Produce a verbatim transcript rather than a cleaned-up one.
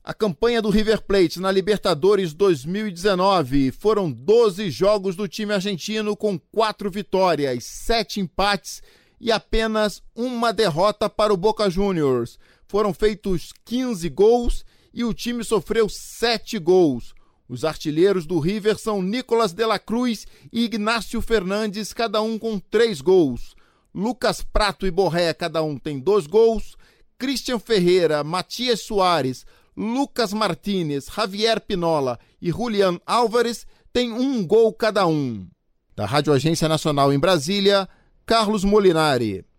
A campanha do River Plate na Libertadores dois mil e dezenove foram doze jogos do time argentino com quatro vitórias, sete empates e apenas uma derrota para o Boca Juniors. Foram feitos quinze gols e o time sofreu sete gols. Os artilheiros do River são Nicolas de la Cruz e Ignácio Fernandes, cada um com três gols. Lucas Prato e Borré, cada um tem dois gols. Christian Ferreira, Matias Soares, Lucas Martínez, Javier Pinola e Julián Álvares têm um gol cada um. Da Rádio Agência Nacional em Brasília, Carlos Molinari.